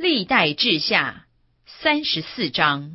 历代志下34章。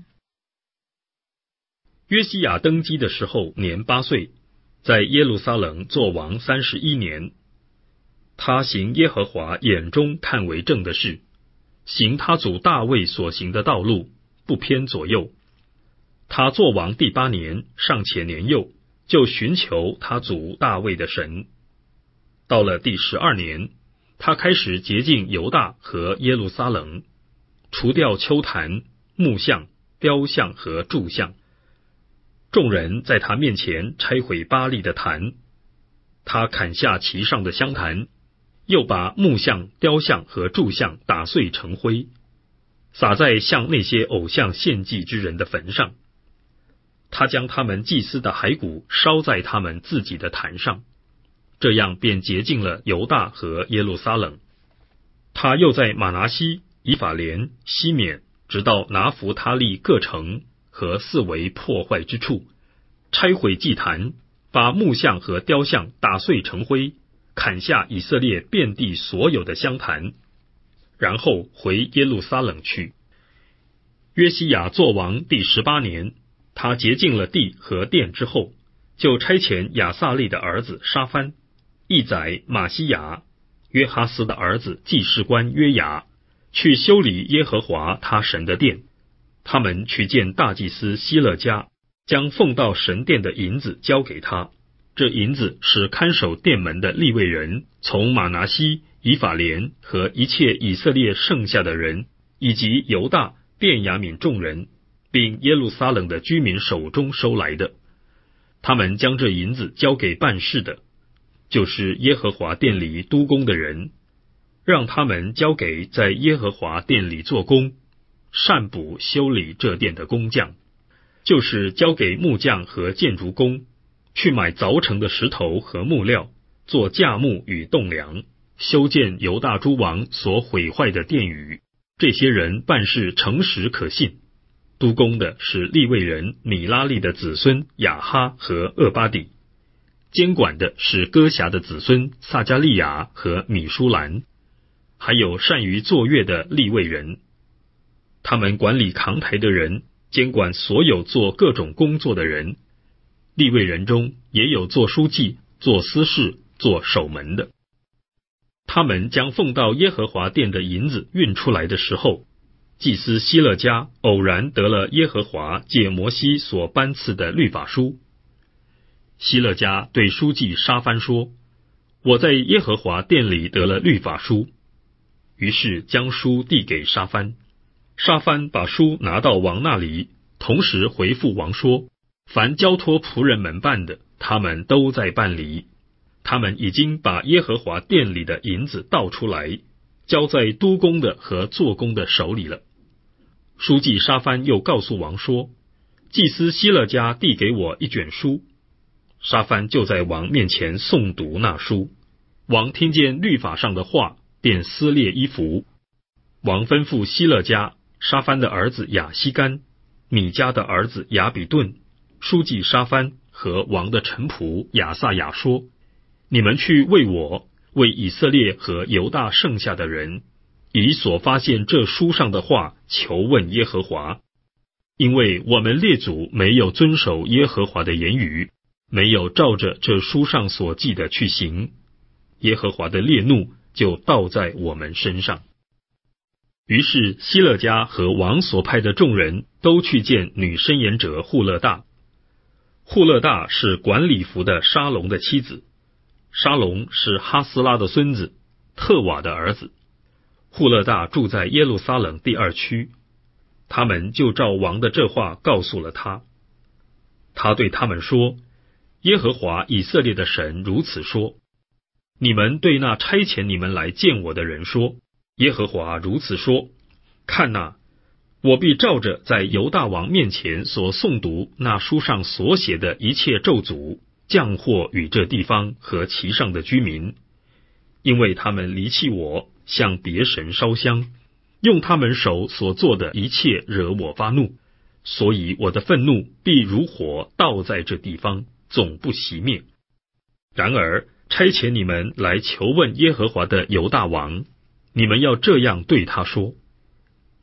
约西亚登基的时候年8岁，在耶路撒冷作王31年。他行耶和华眼中看为正的事，行他祖大卫所行的道路，不偏左右。他作王第8年，尚且年幼，就寻求他祖大卫的神。到了第12年，他开始洁净犹大和耶路撒冷，除掉丘坛、木像、雕像和柱像。众人在他面前拆毁巴力的坛，他砍下其上的香坛，又把木像、雕像和柱像打碎成灰，撒在向那些偶像献祭之人的坟上。他将他们祭司的骸骨烧在他们自己的坛上，这样便洁净了犹大和耶路撒冷。他又在马拿西、以法莲、西缅，直到拿弗他利各城和四围破坏之处，拆毁祭坛，把木像和雕像打碎成灰，砍下以色列遍地所有的香坛，然后回耶路撒冷去。约西亚作王第18年，他洁净了地和殿之后，就差遣亚撒利的儿子沙番、义宰马西亚、约哈斯的儿子祭司官约雅，去修理耶和华他神的殿。他们去见大祭司希勒家，将奉到神殿的银子交给他。这银子是看守殿门的利未人从马拿西、以法莲和一切以色列剩下的人，以及犹大、便雅悯众人，并耶路撒冷的居民手中收来的。他们将这银子交给办事的，就是耶和华殿里督工的人，让他们交给在耶和华殿里做工、善补修理这殿的工匠，就是交给木匠和建筑工，去买凿成的石头和木料，做架木与栋梁，修建犹大诸王所毁坏的殿宇。这些人办事诚实可信。督工的是利未人米拉利的子孙亚哈和厄巴底，监管的是歌辖的子孙撒加利亚和米舒兰，还有善于作乐的利未人。他们管理扛台的人，监管所有做各种工作的人。利未人中也有做书记、做司事、做守门的。他们将奉到耶和华殿的银子运出来的时候，祭司希勒家偶然得了耶和华借摩西所颁赐的律法书。希勒家对书记沙番说：我在耶和华殿里得了律法书。于是将书递给沙番。沙番把书拿到王那里，同时回复王说：凡交托仆人们办的，他们都在办理。他们已经把耶和华殿里的银子倒出来，交在督工的和做工的手里了。书记沙番又告诉王说：祭司希勒家递给我一卷书。沙番就在王面前诵读那书。王听见律法上的话，便撕裂衣服。王吩咐希勒家、沙番的儿子亚希干、米迦的儿子亚比顿、书记沙番和王的臣仆亚撒雅说：你们去为我、为以色列和犹大剩下的人，以所发现这书上的话求问耶和华。因为我们列祖没有遵守耶和华的言语，没有照着这书上所记的去行，耶和华的烈怒就倒在我们身上。于是希勒家和王所派的众人都去见女申言者户勒大。户勒大是管理服的沙龙的妻子，沙龙是哈斯拉的孙子，特瓦的儿子。户勒大住在耶路撒冷第2区，他们就照王的这话告诉了他。他对他们说：耶和华以色列的神如此说：你们对那差遣你们来见我的人说，耶和华如此说：看哪，我必照着在犹大王面前所诵读那书上所写的一切咒诅，降祸与这地方和其上的居民，因为他们离弃我，向别神烧香，用他们手所做的一切惹我发怒，所以我的愤怒必如火倒在这地方，总不熄灭。然而差遣你们来求问耶和华的犹大王，你们要这样对他说：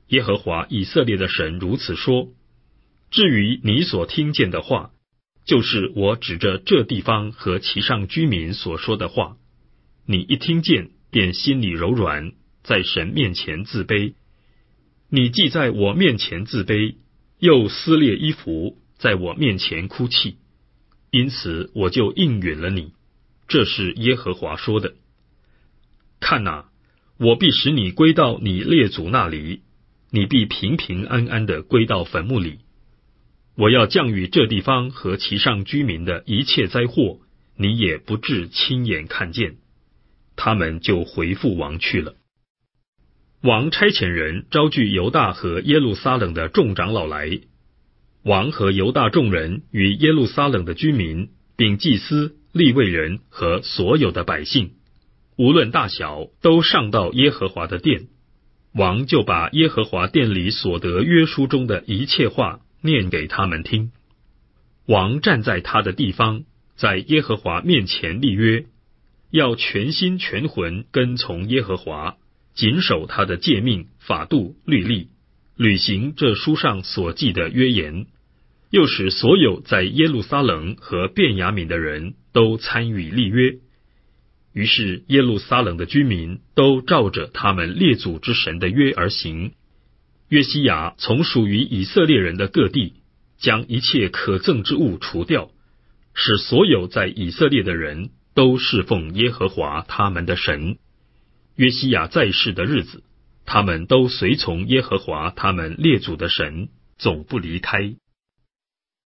耶和华以色列的神如此说：至于你所听见的话，就是我指着这地方和其上居民所说的话，你一听见，便心里柔软，在神面前自卑。你既在我面前自卑，又撕裂衣服，在我面前哭泣，因此我就应允了你。这是耶和华说的。看哪，我必使你归到你列祖那里，你必平平安安地归到坟墓里。我要降与这地方和其上居民的一切灾祸，你也不致亲眼看见。他们就回复王去了。王差遣人招聚犹大和耶路撒冷的众长老来，王和犹大众人与耶路撒冷的居民，并祭司、利未人和所有的百姓，无论大小，都上到耶和华的殿。王就把耶和华殿里所得约书中的一切话念给他们听。王站在他的地方，在耶和华面前立约，要全心全魂跟从耶和华，谨守他的诫命、法度、律例，履行这书上所记的约言，又使所有在耶路撒冷和便雅悯的人都参与立约。于是耶路撒冷的居民都照着他们列祖之神的约而行。约西亚从属于以色列人的各地，将一切可憎之物除掉，使所有在以色列的人都侍奉耶和华他们的神。约西亚在世的日子，他们都随从耶和华他们列祖的神，总不离开。